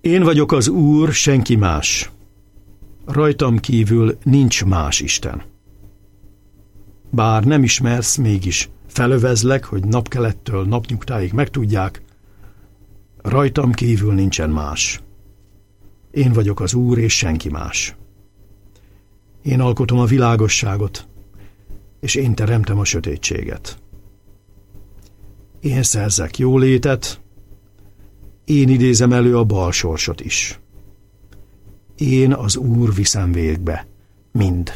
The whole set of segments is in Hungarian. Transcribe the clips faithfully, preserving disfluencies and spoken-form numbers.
Én vagyok az Úr, senki más. Rajtam kívül nincs más Isten. Bár nem ismersz, mégis felövezlek, hogy napkelettől napnyugtáig megtudják, rajtam kívül nincsen más. Én vagyok az Úr, és senki más. Én alkotom a világosságot, és én teremtem a sötétséget. Én szerzek jólétet, én idézem elő a bal sorsot is. Én az Úr viszem végbe mind.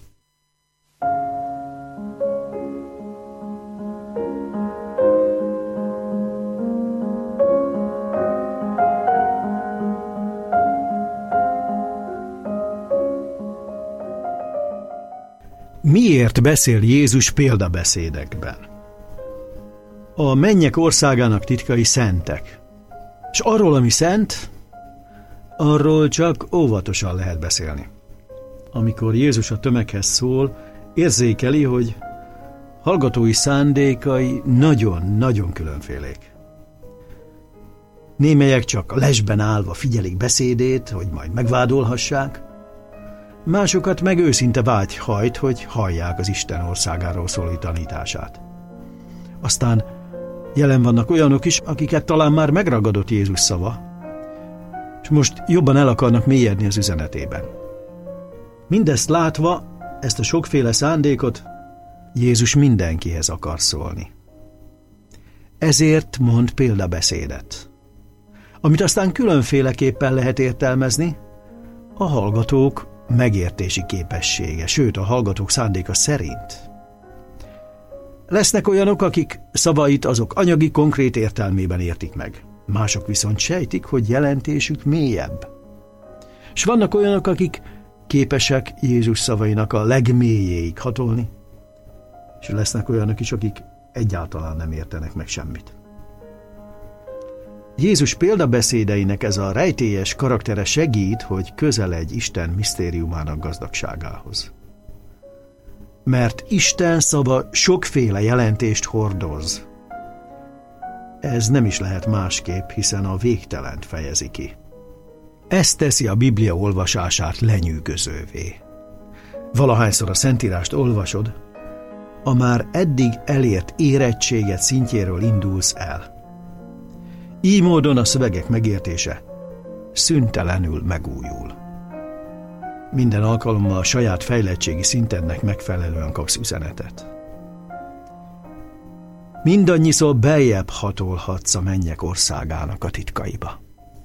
Miért beszél Jézus példabeszédekben? A mennyek országának titkai szentek, és arról, ami szent, arról csak óvatosan lehet beszélni. Amikor Jézus a tömeghez szól, érzékeli, hogy hallgatói szándékai nagyon-nagyon különfélék. Némelyek csak lesben állva figyelik beszédét, hogy majd megvádolhassák, másokat meg őszinte vágy hajt, hogy hallják az Isten országáról szóló tanítását. Aztán jelen vannak olyanok is, akiket talán már megragadott Jézus szava, és most jobban el akarnak mélyedni az üzenetében. Mindezt látva, ezt a sokféle szándékot, Jézus mindenkihez akar szólni. Ezért mond példabeszédet, amit aztán különféleképpen lehet értelmezni, a hallgatók megértési képessége, sőt a hallgatók szándéka szerint. Lesznek olyanok, akik szavait azok anyagi, konkrét értelmében értik meg. Mások viszont sejtik, hogy jelentésük mélyebb. És vannak olyanok, akik képesek Jézus szavainak a legmélyéig hatolni, és lesznek olyanok is, akik egyáltalán nem értenek meg semmit. Jézus példabeszédeinek ez a rejtélyes karaktere segít, hogy közeledj Isten misztériumának gazdagságához. Mert Isten szava sokféle jelentést hordoz. Ez nem is lehet másképp, hiszen a végtelent fejezi ki. Ez teszi a Biblia olvasását lenyűgözővé. Valahányszor a Szentírást olvasod, a már eddig elért érettséget szintjéről indulsz el. Így módon a szövegek megértése szüntelenül megújul. Minden alkalommal a saját fejlettségi szintednek megfelelően kapsz üzenetet. Mindannyiszor beljebb hatolhatsz a mennyek országának a titkaiba.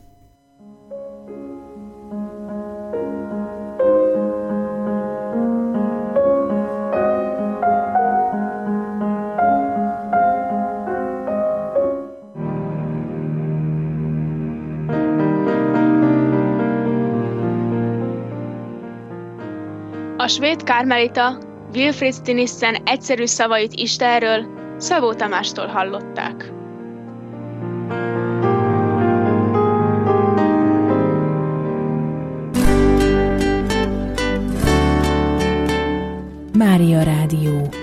A svéd kármelita Wilfrid Stinissen egyszerű szavait Istenről Szabó Tamástól hallották. Mária Rádió.